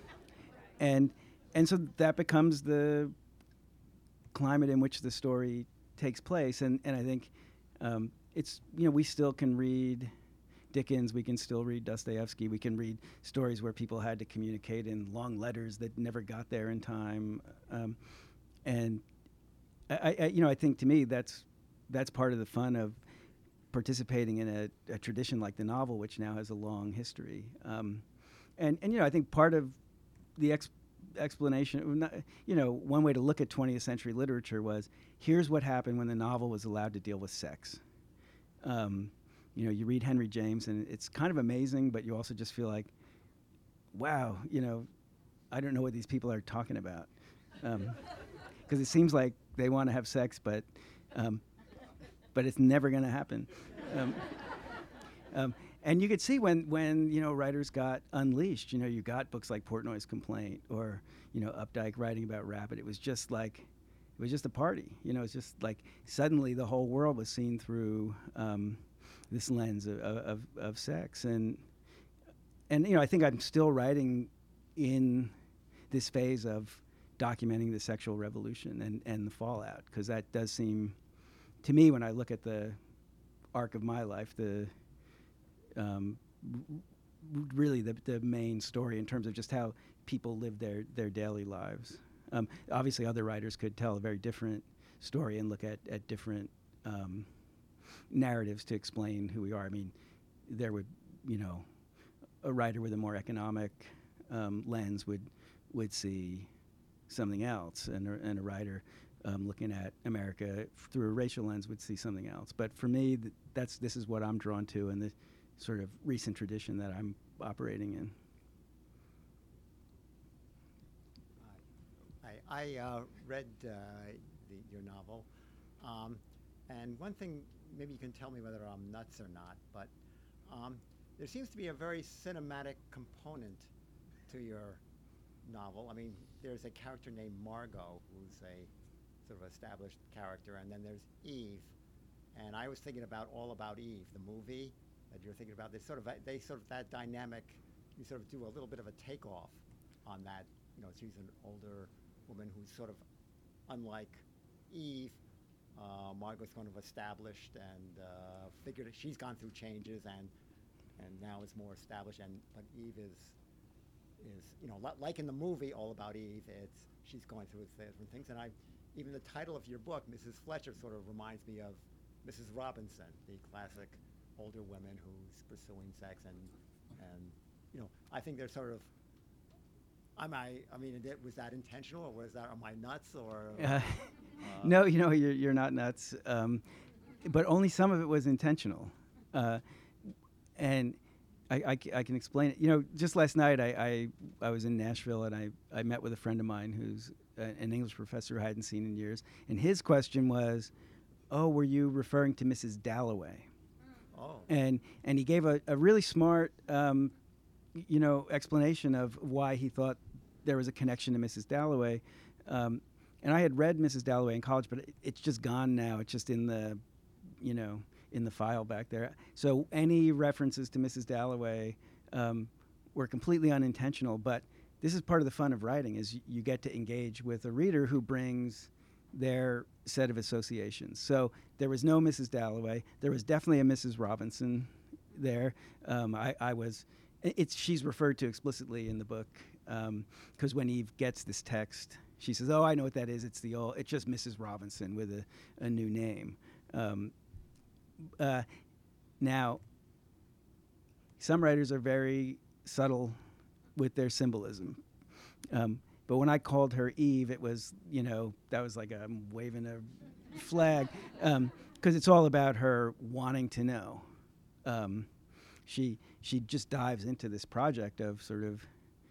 and and so that becomes the climate in which the story takes place, and and I think um, it's you know we still can read Dickens, we can still read Dostoevsky, we can read stories where people had to communicate in long letters that never got there in time, um, and I, I you know I think to me that's that's part of the fun of participating in a, a tradition like the novel, which now has a long history, um, and and you know I think part of the ex- explanation, you know, one way to look at twentieth century literature was here's what happened when the novel was allowed to deal with sex. Um, you know, you read Henry James and it's kind of amazing, but you also just feel like, wow, you know, I don't know what these people are talking about, because um, it seems like they want to have sex, but um, but it's never going to happen. Um, um, and you could see when, when, you know, writers got unleashed, you know, you got books like Portnoy's Complaint or, you know, Updike writing about Rabbit. It was just like, it was just a party. You know, it's just like suddenly the whole world was seen through um, this lens of, of, of sex. And, and, you know, I think I'm still writing in this phase of documenting the sexual revolution and, and the fallout, because that does seem, to me, when I look at the arc of my life, the um, r- really the, the main story in terms of just how people live their, their daily lives. Um, obviously, other writers could tell a very different story and look at, at different um, narratives to explain who we are. I mean, there would, you know, a writer with a more economic um, lens would would see something else, and a, and a writer um, looking at America f- through a racial lens would see something else. But for me, th- that's this is what I'm drawn to, and the sort of recent tradition that I'm operating in. I, I uh, read uh, the, your novel, um, and one thing, maybe you can tell me whether I'm nuts or not, but um, there seems to be a very cinematic component to your novel. I mean, there's a character named Margot, who's a sort of established character, and then there's Eve. And I was thinking about All About Eve, the movie that you're thinking about. They sort of, they sort of that dynamic. You sort of do a little bit of a takeoff on that. You know, she's an older woman who's sort of unlike Eve. Uh, Margot's kind of established and uh, figured that she's gone through changes and and now is more established. And but Eve is is you know li- like in the movie All About Eve. It's she's going through different things. And I even the title of your book, Missus Fletcher, sort of reminds me of Missus Robinson, the classic older woman who's pursuing sex. And and you know I think there's sort of Am I? I mean, it, was that intentional, or was that? Am I nuts, or? Uh, uh, no, you know, you're you're not nuts, um, but only some of it was intentional, uh, and I, I, c- I can explain it. You know, just last night I, I I was in Nashville and I I met with a friend of mine who's a, an English professor who I hadn't seen in years, and his question was, "Oh, were you referring to Missus Dalloway?" Oh. And and he gave a, a really smart. Um, you know, explanation of why he thought there was a connection to Missus Dalloway. Um, and I had read Missus Dalloway in college, but it, it's just gone now. It's just in the, you know, in the file back there. So any references to Missus Dalloway um, were completely unintentional, but this is part of the fun of writing is y- you get to engage with a reader who brings their set of associations. So there was no Missus Dalloway. There was definitely a Missus Robinson there. Um, I, I was... It's she's referred to explicitly in the book because um, when Eve gets this text, she says, "Oh, I know what that is. It's the old. It's just Missus Robinson with a, a new name." Um, uh, now, some writers are very subtle with their symbolism, um, but when I called her Eve, it was you know that was like I'm waving a flag because um, it's all about her wanting to know. Um, she she just dives into this project of sort of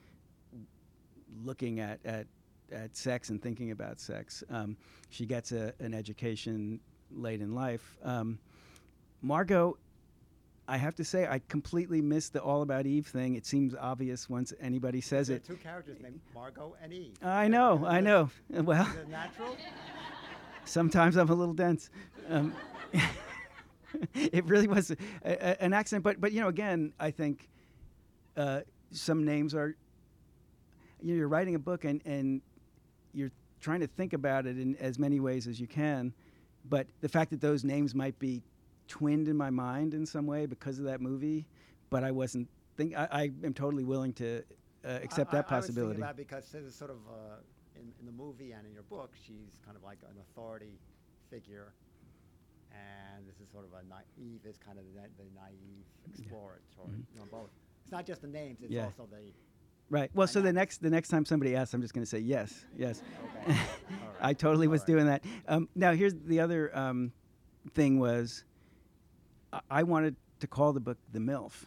looking at at, at sex and thinking about sex. Um, she gets a, an education late in life. Um, Margot, I have to say, I completely missed the All About Eve thing. It seems obvious once anybody says there it. There are two characters named Margot and Eve. I know, is I know. Well, is it natural? sometimes I'm a little dense. Um, It really was a, a, an accident. But but you know, again, I think uh, some names are. You know, you're writing a book and and you're trying to think about it in as many ways as you can, but the fact that those names might be twinned in my mind in some way because of that movie, but I wasn't think I, I am totally willing to uh, accept I, that I, I was possibility. thinking about it because there's sort of uh, in, in the movie and in your book, she's kind of like an authority figure, and this is sort of a naive is kind of the, na- the naive explorer, yeah. mm-hmm. you know, both. It's not just the names; it's yeah. also the Right. Well, so the next the next time somebody asks, I'm just going to say yes, yes. Okay. I totally All was right. doing that. Um, now, here's the other um, thing was, I-, I wanted to call the book The MILF,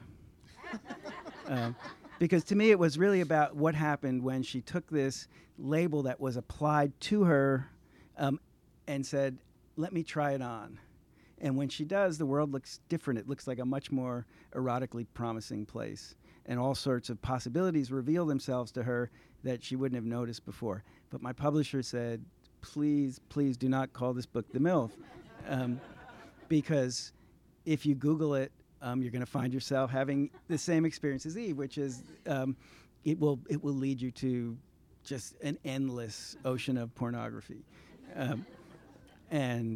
um, because to me it was really about what happened when she took this label that was applied to her, um, and said, "Let me try it on." And when she does, the world looks different. It looks like a much more erotically promising place. And all sorts of possibilities reveal themselves to her that she wouldn't have noticed before. But my publisher said, please, please do not call this book The MILF. Um, because if you Google it, um, you're going to find yourself having the same experience as Eve, which is um, it will it will lead you to just an endless ocean of pornography. Um, and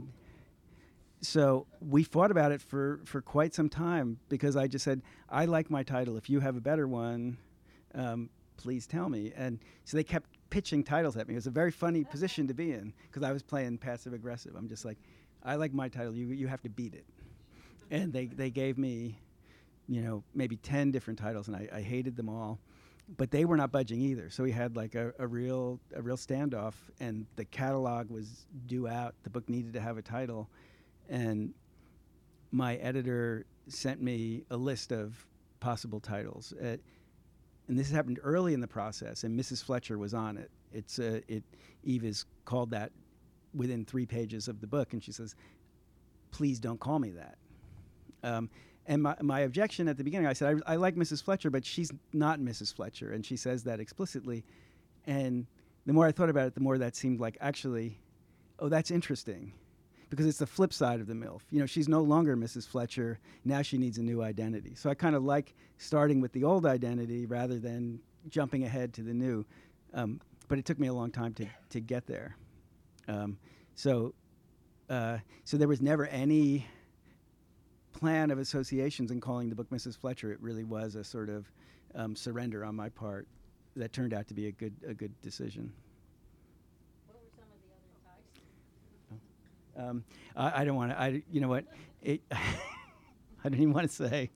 so we fought about it for, for quite some time because I just said, I like my title. If you have a better one, um, please tell me. And so they kept pitching titles at me. It was a very funny position to be in because I was playing passive aggressive. I'm just like, I like my title. You you have to beat it. And they, they gave me, you know, maybe ten different titles, and I, I hated them all. But they were not budging either. So we had like a, a real a real standoff, and the catalog was due out. The book needed to have a title. And my editor sent me a list of possible titles. Uh, and this happened early in the process, and Missus Fletcher was on it. It's uh, it. Eve is called that within three pages of the book, and she says, please don't call me that. Um, and my, my objection at the beginning, I said, I, I like Missus Fletcher, but she's not Missus Fletcher, and she says that explicitly. And the more I thought about it, the more that seemed like, actually, oh, that's interesting. Because it's the flip side of the MILF. You know, she's no longer Missus Fletcher. Now she needs a new identity. So I kind of like starting with the old identity rather than jumping ahead to the new. Um, but it took me a long time to, to get there. Um, so, uh, so there was never any plan of associations in calling the book Missus Fletcher. It really was a sort of um, surrender on my part that turned out to be a good a good decision. Um, I, I don't want to. I you know what? It, I don't even want to say.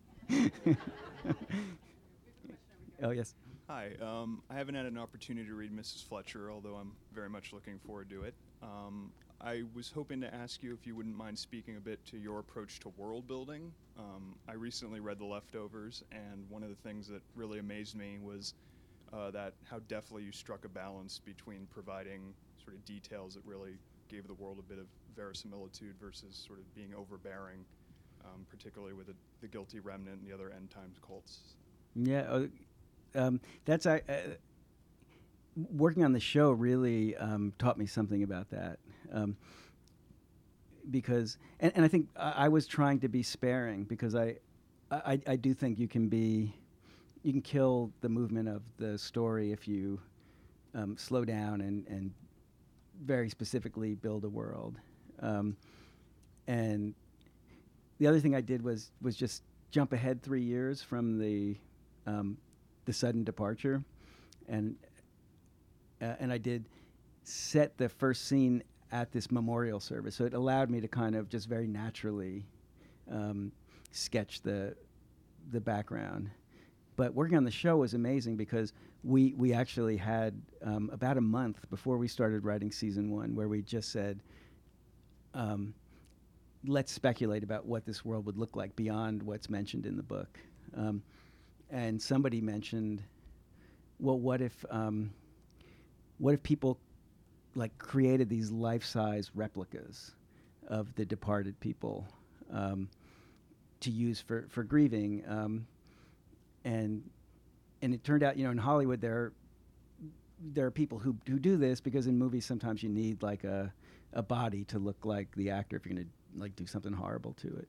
Oh yes. Hi. Um, I haven't had an opportunity to read Missus Fletcher, although I'm very much looking forward to it. Um, I was hoping to ask you if you wouldn't mind speaking a bit to your approach to world building. Um, I recently read The Leftovers, and one of the things that really amazed me was uh, that how deftly you struck a balance between providing sort of details that really gave the world a bit of verisimilitude versus sort of being overbearing, um, particularly with the, the guilty remnant and the other end times cults. Yeah, uh, um, that's uh, uh, working on the show really um, taught me something about that. Um, because, and, and I think I, I was trying to be sparing because I, I, I do think you can be, you can kill the movement of the story if you um, slow down and, and very specifically build a world. Um, and the other thing I did was was just jump ahead three years from the um, the sudden departure, and uh, and I did set the first scene at this memorial service, so it allowed me to kind of just very naturally um, sketch the the background. But working on the show was amazing because we we actually had um, about a month before we started writing season one, where we just said, um, let's speculate about what this world would look like beyond what's mentioned in the book. Um, and somebody mentioned, well, what if um, what if people like created these life-size replicas of the departed people um, to use for for grieving? Um, and and it turned out, you know, in Hollywood there there are people who who do this because in movies sometimes you need like a a body to look like the actor if you're going to like do something horrible to it.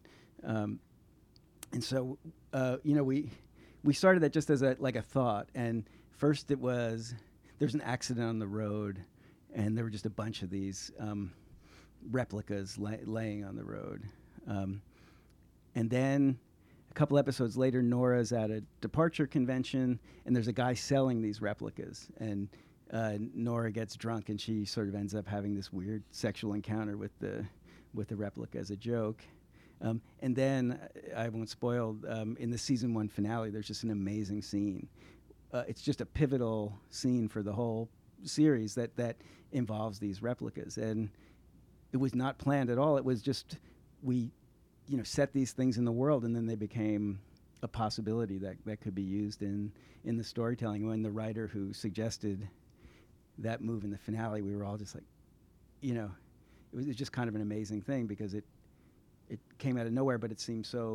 Um, and so, uh, you know, we we started that just as a like a thought. And first, it was there's an accident on the road, and there were just a bunch of these um, replicas lay- laying on the road. Um, and then a couple episodes later, Nora's at a departure convention, and there's a guy selling these replicas. And uh, Nora gets drunk, and she sort of ends up having this weird sexual encounter with the with the replica as a joke. Um, and then, uh, I won't spoil, um, in the season one finale, there's just an amazing scene. Uh, it's just a pivotal scene for the whole series that, that involves these replicas. And it was not planned at all. It was just, we, you know, set these things in the world, and then they became a possibility that, that could be used in, in the storytelling. When the writer who suggested that move in the finale, we were all just like, you know, it was, it was just kind of an amazing thing, because it it came out of nowhere, but it seemed so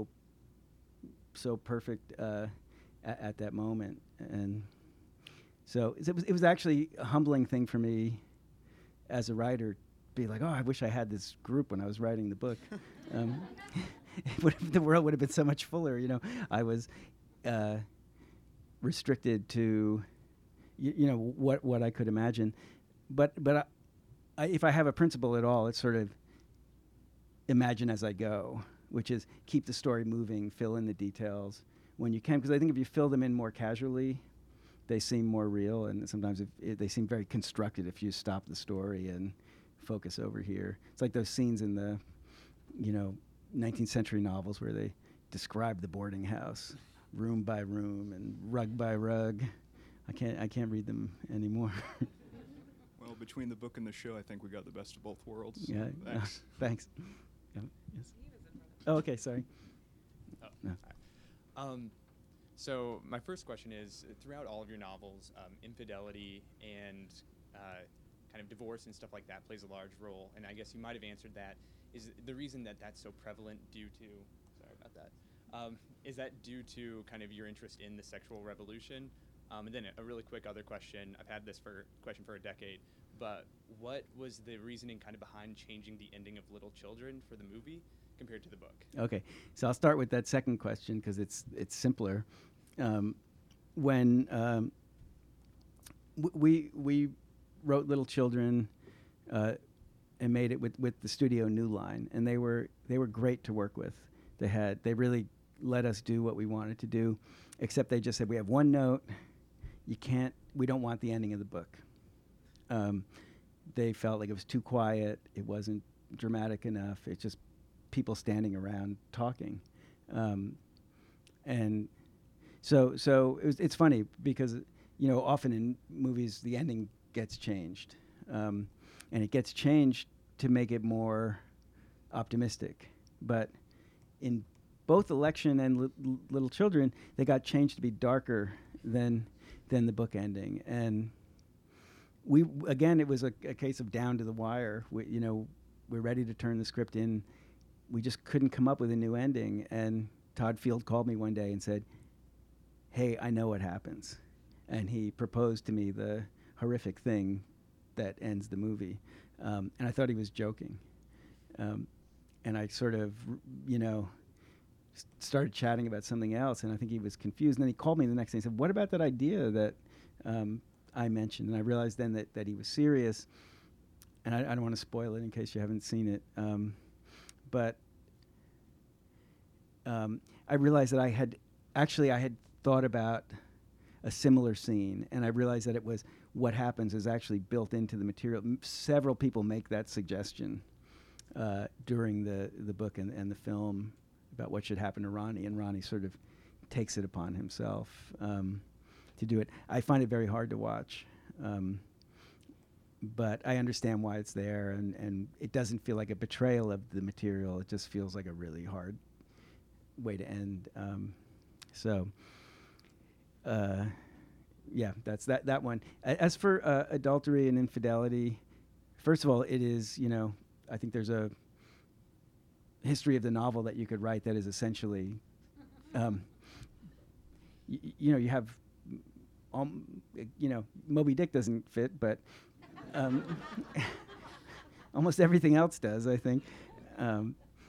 so perfect uh, at, at that moment. And so it was it was actually a humbling thing for me as a writer, be like, oh, I wish I had this group when I was writing the book. um, it would have, the world would have been so much fuller. You know, I was uh, restricted to y- you know what what I could imagine, but but I, I, if I have a principle at all, it's sort of imagine as I go, which is keep the story moving, fill in the details when you can, because I think if you fill them in more casually, they seem more real, and sometimes if, if they seem very constructed if you stop the story and focus over here. It's like those scenes in the, you know, nineteenth century novels where they describe the boarding house, room by room and rug by rug. I can't I can't read them anymore. Well, between the book and the show, I think we got the best of both worlds. Yeah. Thanks. Uh, thanks. Yeah, yes. Oh, okay. Sorry. Oh, No. Um, so my first question is, uh, throughout all of your novels, um, infidelity and uh, kind of divorce and stuff like that plays a large role. And I guess you might have answered that. Is the reason that that's so prevalent due to, sorry about that, um, is that due to kind of your interest in the sexual revolution? Um, and then a, a really quick other question. I've had this for question for a decade, but what was the reasoning kind of behind changing the ending of Little Children for the movie compared to the book? Okay, so I'll start with that second question because it's it's simpler. Um, when um, w- we we wrote Little Children uh, and made it with, with the studio New Line, and they were they were great to work with. They had they really let us do what we wanted to do, except they just said, we have one note. You can't. We don't want the ending of the book. Um, they felt like it was too quiet. It wasn't dramatic enough. It's just people standing around talking, um, and so so it was, it's funny because you know often in movies the ending gets changed, um, and it gets changed to make it more optimistic. But in both Election and Li- Li- Little Children, they got changed to be darker than than the book ending, and we again it was a, a case of down to the wire. We, you know, we're ready to turn the script in. We just couldn't come up with a new ending. And Todd Field called me one day and said, "Hey, I know what happens," and he proposed to me the horrific thing that ends the movie. Um, and I thought he was joking. Um, and I sort of, you know, started chatting about something else, and I think he was confused. And then he called me the next day and said, "What about that idea that um, I mentioned?" And I realized then that, that he was serious. And I, I don't want to spoil it in case you haven't seen it. Um, but um, I realized that I had, actually I had thought about a similar scene, and I realized that it was what happens is actually built into the material. M- several people make that suggestion uh, during the, the book and, and the film about what should happen to Ronnie, and Ronnie sort of takes it upon himself um, to do it. I find it very hard to watch, um, but I understand why it's there, and, and it doesn't feel like a betrayal of the material. It just feels like a really hard way to end. Um, so, uh, yeah, that's that, that one. A- as for uh, adultery and infidelity, first of all, it is, you know, I think there's a history of the novel that you could write that is essentially, um, y- you know, you have, um, you know, Moby Dick doesn't fit, but um, almost everything else does, I think. Um,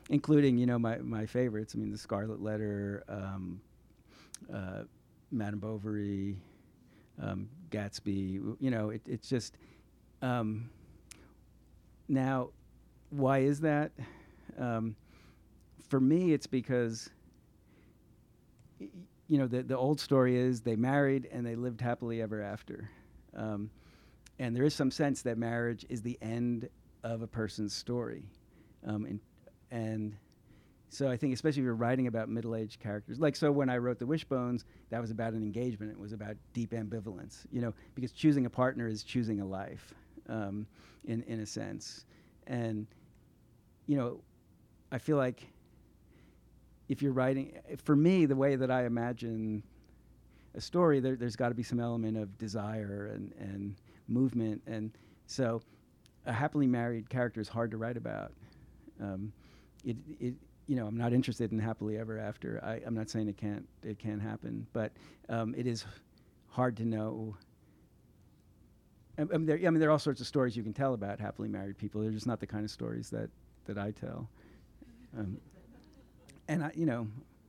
including, you know, my, my favorites. I mean, The Scarlet Letter, um, uh, Madame Bovary, um, Gatsby. w- You know, it, it's just um, now. Why is that? Um, for me, it's because y- y- you know the the old story is they married and they lived happily ever after, um, and there is some sense that marriage is the end of a person's story, um, and and so I think especially if you're writing about middle-aged characters, like so when I wrote The Wishbones, that was about an engagement. It was about deep ambivalence, you know, because choosing a partner is choosing a life, um, in in a sense, and you know, I feel like if you're writing, for me, the way that I imagine a story, there, there's got to be some element of desire and, and movement. And so a happily married character is hard to write about. Um, it, it, you know, I'm not interested in happily ever after. I, I'm not saying it can't, it can't happen, but um, it is hard to know. I, I, mean, there, I mean, there are all sorts of stories you can tell about happily married people. They're just not the kind of stories that that I tell. Um, and I, you know,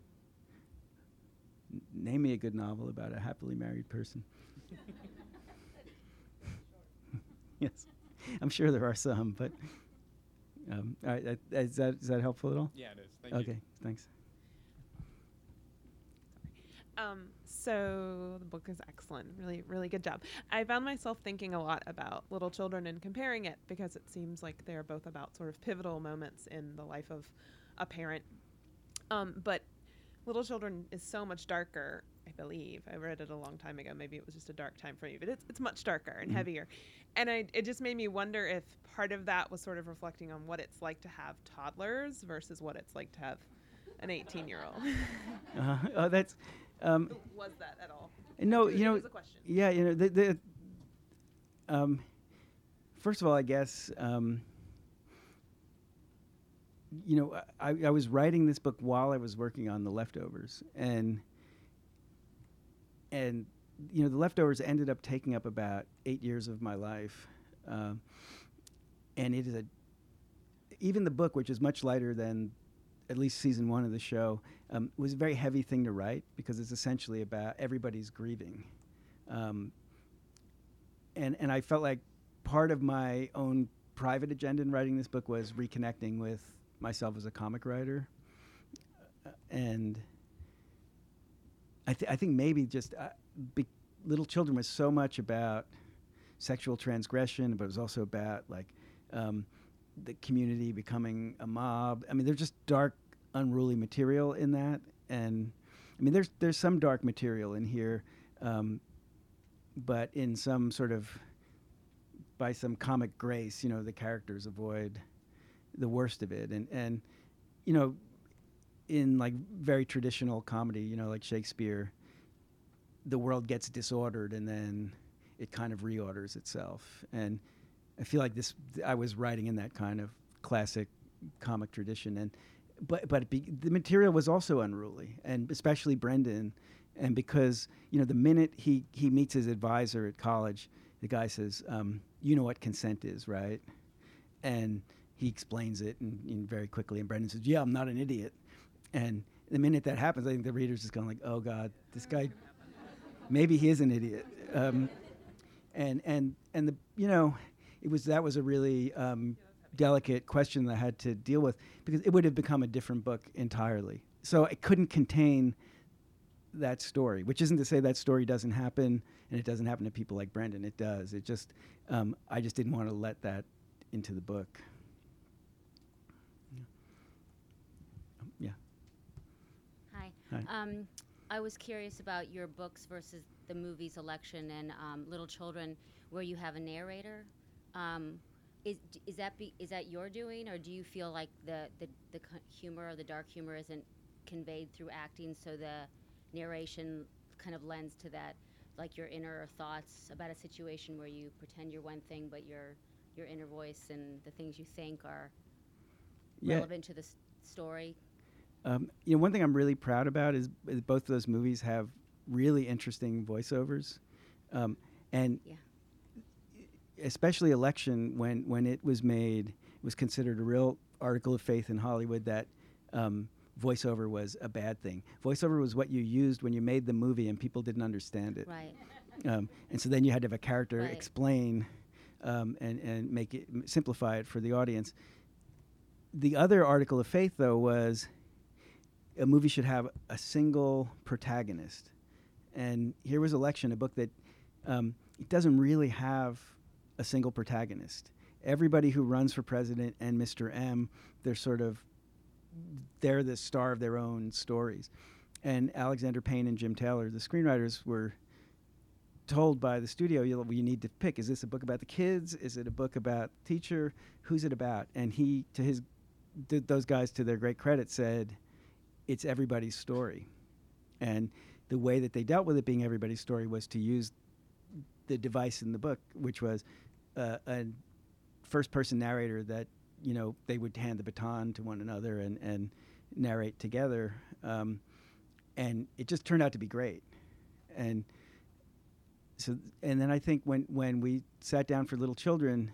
n- name me a good novel about a happily married person. Yes, I'm sure there are some, but um, all right, uh, is that is that helpful at all? Yeah, it is. Thank you. Okay, thanks. Um, so the book is excellent. Really, really good job. I found myself thinking a lot about Little Children and comparing it because it seems like they're both about sort of pivotal moments in the life of a parent. Um, but Little Children is so much darker, I believe. I read it a long time ago. Maybe it was just a dark time for you, but it's it's much darker and Mhm. heavier. And I, it just made me wonder if part of that was sort of reflecting on what it's like to have toddlers versus what it's like to have an eighteen-year-old. Uh, oh, that's. Um, Was that at all? No, It you know, was a question. yeah, you know, the, the um, first of all, I guess, um, you know, I, I was writing this book while I was working on The Leftovers, and and you know, The Leftovers ended up taking up about eight years of my life, um, and it is a even the book, which is much lighter than at least season one of the show, um, was a very heavy thing to write because it's essentially about everybody's grieving. Um, and, and I felt like part of my own private agenda in writing this book was reconnecting with myself as a comic writer. Uh, and I, th- I think maybe just uh, be- Little Children was so much about sexual transgression, but it was also about like um, the community becoming a mob. I mean, there's just dark, unruly material in that, and I mean, there's there's some dark material in here, um, but in some sort of by some comic grace, you know, the characters avoid the worst of it, and and you know, in like very traditional comedy, you know, like Shakespeare, the world gets disordered and then it kind of reorders itself, and I feel like this. I was writing in that kind of classic comic tradition, and but but it be, the material was also unruly, and especially Brendan, and because you know the minute he he meets his advisor at college, the guy says, um, "You know what consent is, right?" And he explains it, and, and very quickly, and Brendan says, "Yeah, I'm not an idiot." And the minute that happens, I think the reader's just going like, "Oh God, this guy, maybe he is an idiot." Um, and and and the you know. It was that was a really um, delicate question that I had to deal with because it would have become a different book entirely. So I couldn't contain that story, which isn't to say that story doesn't happen and it doesn't happen to people like Brendan. It does. It just um, I just didn't want to let that into the book. Yeah. Um, yeah. Hi. Hi. Um, I was curious about your books versus the movies Election and um, Little Children, where you have a narrator. Um, is d- is that be, is that your doing, or do you feel like the the, the c- humor or the dark humor isn't conveyed through acting, so the narration kind of lends to that, like your inner thoughts about a situation where you pretend you're one thing, but your your inner voice and the things you think are Yeah. relevant to the s- story? Um, you know, one thing I'm really proud about is, is both of those movies have really interesting voiceovers, um, and Yeah. especially Election, when when it was made, it was considered a real article of faith in Hollywood that um, voiceover was a bad thing. Voiceover was what you used when you made the movie and people didn't understand it. Right. Um, and so then you had to have a character Right. explain um, and, and make it, m- simplify it for the audience. The other article of faith, though, was a movie should have a single protagonist. And here was Election, a book that um, it doesn't really have a single protagonist. Everybody who runs for president and Mister M, they're sort of, they're the star of their own stories. And Alexander Payne and Jim Taylor, the screenwriters, were told by the studio, you, you need to pick, is this a book about the kids? Is it a book about the teacher? Who's it about? And he, to his, th- those guys, to their great credit, said, it's everybody's story. And the way that they dealt with it being everybody's story was to use the device in the book, which was uh, a first-person narrator that, you know, they would hand the baton to one another and, and narrate together. Um, and it just turned out to be great. And so, and then I think when, when we sat down for Little Children,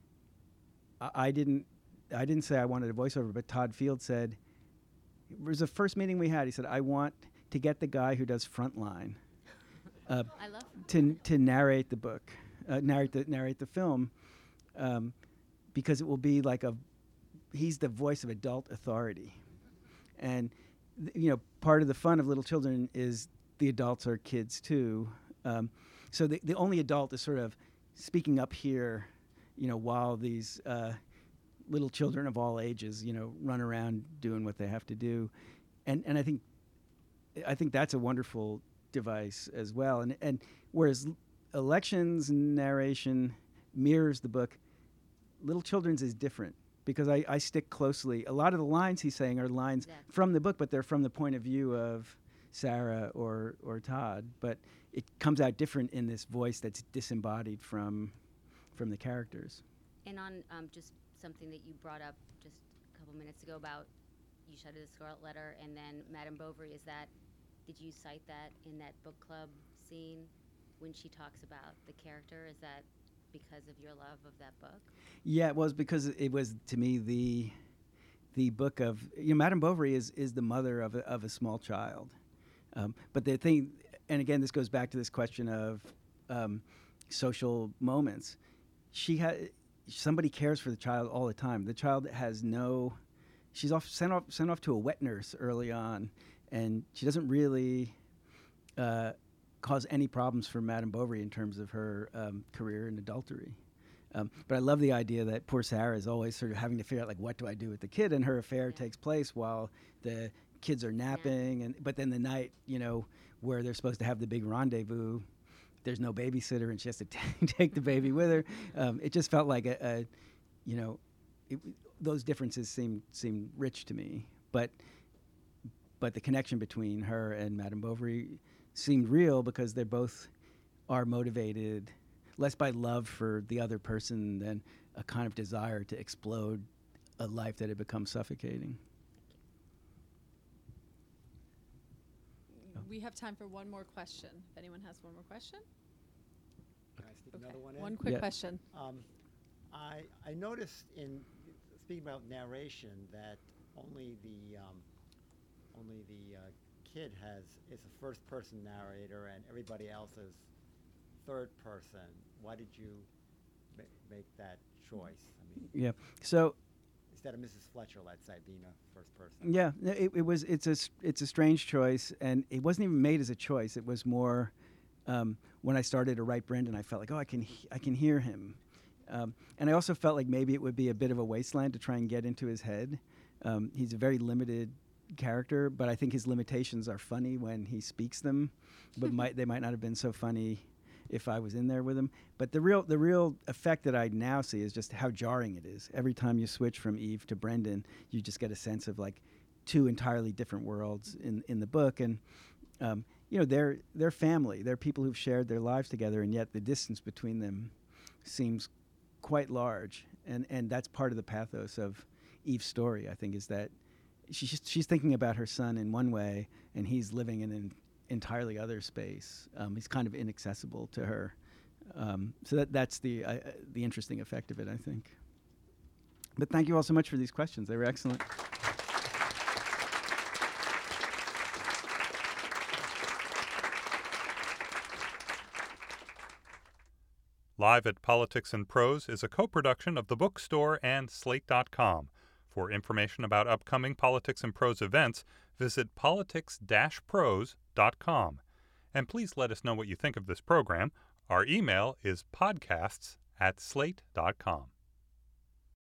I, I didn't I didn't say I wanted a voiceover, but Todd Field said, it was the first meeting we had, he said, I want to get the guy who does Frontline uh, I love to to narrate the book, uh, narrate the narrate the film, um, because it will be like a, he's the voice of adult authority, and th- you know, part of the fun of Little Children is the adults are kids too, um, so the the only adult is sort of speaking up here, you know, while these uh, little children of all ages, you know, run around doing what they have to do, and and I think. I think that's a wonderful device as well. And and whereas l- Elections narration mirrors the book, Little Children's is different because I, I stick closely. A lot of the lines he's saying are lines Exactly. from the book, but they're from the point of view of Sarah or or Todd. But it comes out different in this voice that's disembodied from from the characters. And on um, just something that you brought up just a couple minutes ago about You Shudder the Scarlet Letter and then Madame Bovary, is that, did you cite that in that book club scene when she talks about the character? Is that because of your love of that book? Yeah, it was because it was to me the the book of, you know, Madame Bovary is is the mother of a, of a small child, um, but the thing, and again, this goes back to this question of um, social moments. She had somebody cares for the child all the time. The child has no, she's off sent off sent off to a wet nurse early on, and she doesn't really uh, cause any problems for Madame Bovary in terms of her um, career in adultery. Um, but I love the idea that poor Sarah is always sort of having to figure out, like, what do I do with the kid? And her affair Yeah. takes place while the kids are napping, and but then the night, you know, where they're supposed to have the big rendezvous, there's no babysitter, and she has to t- take the baby with her. Um, it just felt like a, a you know, it, those differences seemed seemed rich to me. But but the connection between her and Madame Bovary seemed real because they both are motivated less by love for the other person than a kind of desire to explode a life that had become suffocating. We have time for one more question. If anyone has one more question. Can I sneak another one in? One quick Yeah. question. Um, I I noticed in speaking about narration that only the um, only the uh, kid has is a first person narrator and everybody else is third person. Why did you ma- make that choice? I mean, Yeah. So instead of Missus Fletcher, let's say, being a first person. yeah, n- it, it was. It's a s- it's a strange choice, and it wasn't even made as a choice. It was more um, when I started to write Brendan, I felt like, oh, I can he- I can hear him, um, and I also felt like maybe it would be a bit of a wasteland to try and get into his head. Um, he's a very limited character, but I think his limitations are funny when he speaks them, but might they might not have been so funny if I was in there with him. But the real the real effect that I now see is just how jarring it is. Every time you switch from Eve to Brendan, you just get a sense of like two entirely different worlds in, in the book. And um, you know, they're they're family. They're people who've shared their lives together, and yet the distance between them seems quite large. And and that's part of the pathos of Eve's story, I think, is that she's she's thinking about her son in one way, and he's living in an entirely other space. Um, he's kind of inaccessible to her. Um, so that that's the uh, the interesting effect of it, I think. But thank you all so much for these questions. They were excellent. Live at Politics and Prose is a co-production of The Bookstore and Slate dot com. For information about upcoming Politics and Prose events, visit politics dash prose dot com. And please let us know what you think of this program. Our email is podcasts at slate dot com.